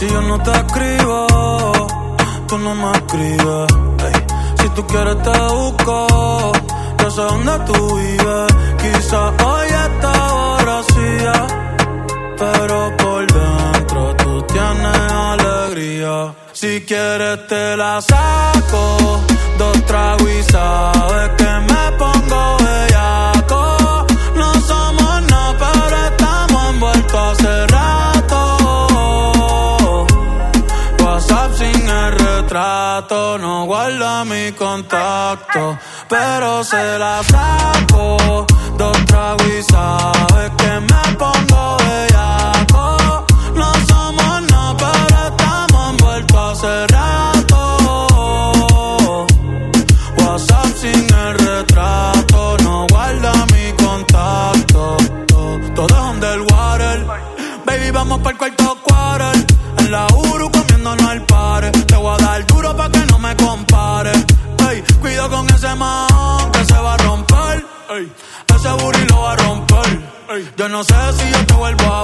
Si yo no te escribo, tú no me escribes. Ey. Si tú quieres te busco, yo sé dónde tú vives. Quizás hoy está borracía, pero por dentro tú tienes alegría. Si quieres te la saco, 2 tragos y sabes que me pongo bellaco. No somos nada, pero estamos envueltos hace rato. WhatsApp sin el retrato, no guarda mi contacto, pero se la saco, 2 tragos y sabes que me pongo bellaco. No somos nada, pero estamos envueltos hace rato. WhatsApp sin el retrato, no guarda mi contacto. Todo es underwater, baby, vamos pa'l cuarto quarter. En la Uru comiéndonos al pare. Te voy a dar duro pa' que no me compare. Ey, cuido con ese man que se va a romper. Ey, ese booty lo va a romper. Ey, yo no sé si yo te vuelvo a